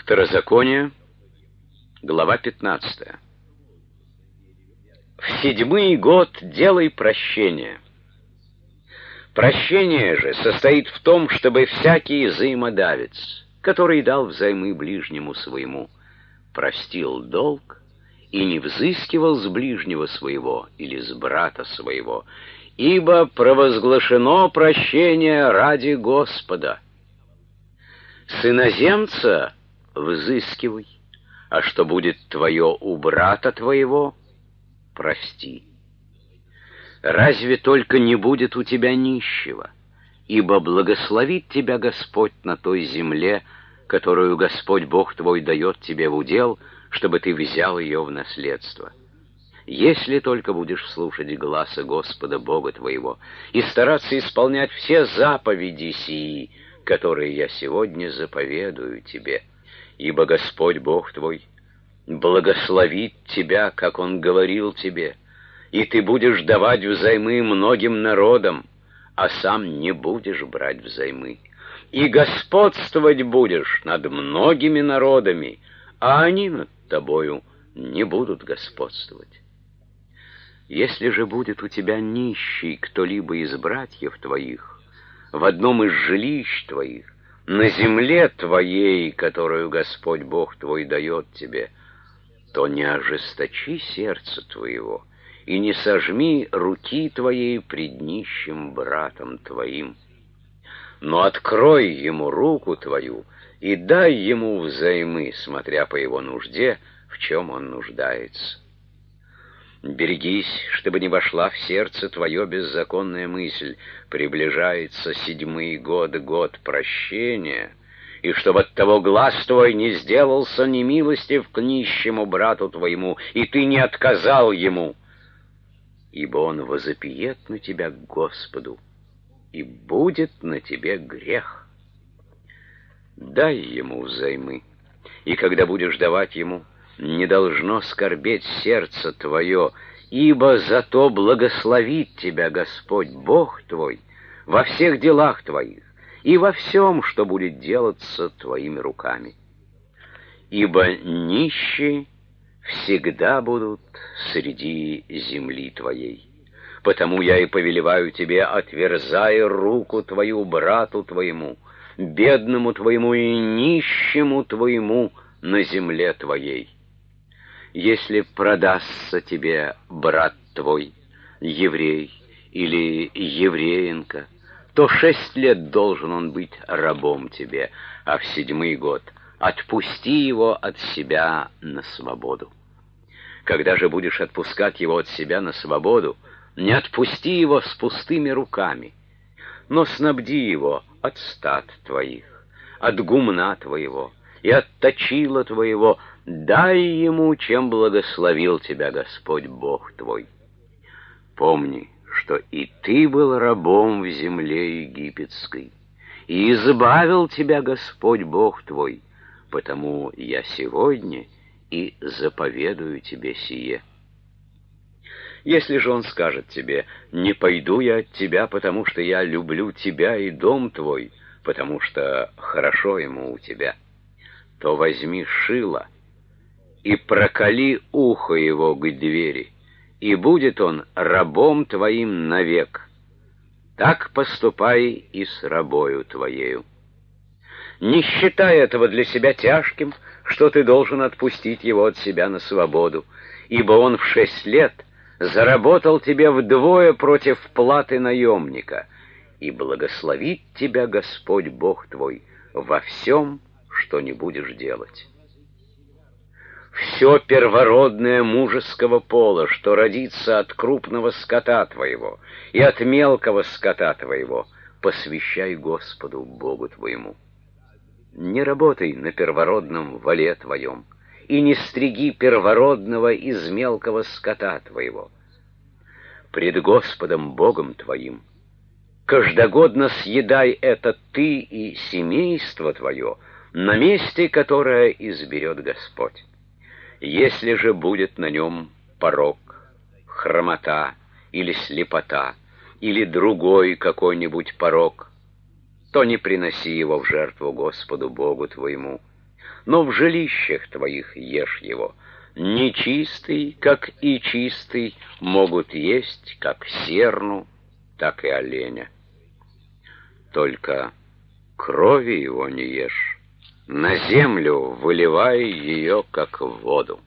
Второзаконие, глава 15. В 7-й год делай прощение. Прощение же состоит в том, чтобы всякий взаимодавец, который дал взаймы ближнему своему, простил долг и не взыскивал с ближнего своего или с брата своего, ибо провозглашено прощение ради Господа. С иноземца взыскивай, а что будет твое у брата твоего, прости. Разве только не будет у тебя нищего, ибо благословит тебя Господь на той земле, которую Господь Бог твой дает тебе в удел, чтобы ты взял ее в наследство. Если только будешь слушать гласа Господа Бога твоего и стараться исполнять все заповеди сии, которые я сегодня заповедую тебе, ибо Господь Бог твой благословит тебя, как Он говорил тебе, и ты будешь давать взаймы многим народам, а сам не будешь брать взаймы, и господствовать будешь над многими народами, а они над тобою не будут господствовать. Если же будет у тебя нищий кто-либо из братьев твоих в одном из жилищ твоих, на земле твоей, которую Господь Бог твой дает тебе, то не ожесточи сердце твоего и не сожми руки твоей пред нищим братом твоим, но открой ему руку твою и дай ему взаймы, смотря по его нужде, в чем он нуждается. Берегись, чтобы не вошла в сердце твое беззаконная мысль: приближается 7-й год, год прощения, и чтобы от того глаз твой не сделался немилостив к нищему брату твоему, и ты не отказал ему, ибо он возопиет на тебя к Господу, и будет на тебе грех. Дай ему взаймы, и когда будешь давать ему, не должно скорбеть сердце твое, ибо зато благословит тебя Господь Бог твой во всех делах твоих и во всем, что будет делаться твоими руками. Ибо нищие всегда будут среди земли твоей. Потому я и повелеваю тебе: отверзай руку твою брату твоему, бедному твоему и нищему твоему на земле твоей. Если продастся тебе брат твой, еврей или евреинка, то 6 лет должен он быть рабом тебе, а в 7-й год отпусти его от себя на свободу. Когда же будешь отпускать его от себя на свободу, не отпусти его с пустыми руками, но снабди его от стад твоих, от гумна твоего и от точила твоего. Дай ему, чем благословил тебя Господь Бог твой. Помни, что и ты был рабом в земле египетской, и избавил тебя Господь Бог твой, потому я сегодня и заповедую тебе сие. Если же он скажет тебе: не пойду я от тебя, потому что я люблю тебя и дом твой, потому что хорошо ему у тебя, то возьми шило и проколи ухо его к двери, и будет он рабом твоим навек. Так поступай и с рабою твоею. Не считай этого для себя тяжким, что ты должен отпустить его от себя на свободу, ибо он в 6 лет заработал тебе вдвое против платы наемника, и благословит тебя Господь Бог твой во всем, что не будешь делать. Все первородное мужеского пола, что родится от крупного скота твоего и от мелкого скота твоего, посвящай Господу Богу твоему. Не работай на первородном воле твоем, и не стриги первородного из мелкого скота твоего. Пред Господом Богом твоим каждогодно съедай это ты и семейство твое на месте, которое изберет Господь. Если же будет на нем порок, хромота или слепота, или другой какой-нибудь порок, то не приноси его в жертву Господу Богу твоему, но в жилищах твоих ешь его. Нечистый, как и чистый, могут есть как серну, так и оленя. Только крови его не ешь, на землю выливай ее, как в воду.